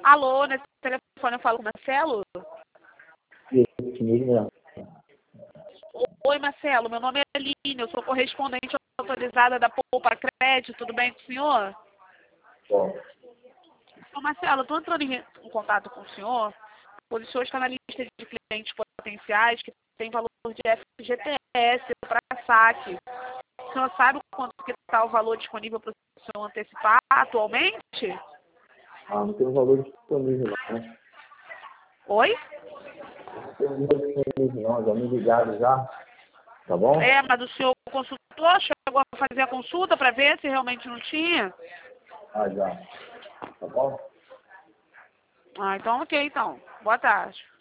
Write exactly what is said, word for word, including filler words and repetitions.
Alô, nesse telefone eu falo com o Marcelo? Isso mesmo. Oi, Marcelo, meu nome é Aline, eu sou correspondente autorizada da Poupa Crédito, tudo bem com o senhor? Bom. Ô, Marcelo, estou entrando em, em contato com o senhor, pois o senhor está na lista de clientes potenciais que tem valor de F G T S para saque. O senhor sabe quanto que está o valor disponível para o senhor antecipar atualmente? Ah, não tem um valor disponível não. Oi? Não tem um valor disponível não, já me ligaram já. Tá bom? É, mas o senhor consultou, chegou a fazer a consulta para ver se realmente não tinha? Ah, já. Tá bom? Ah, então ok, então. Boa tarde.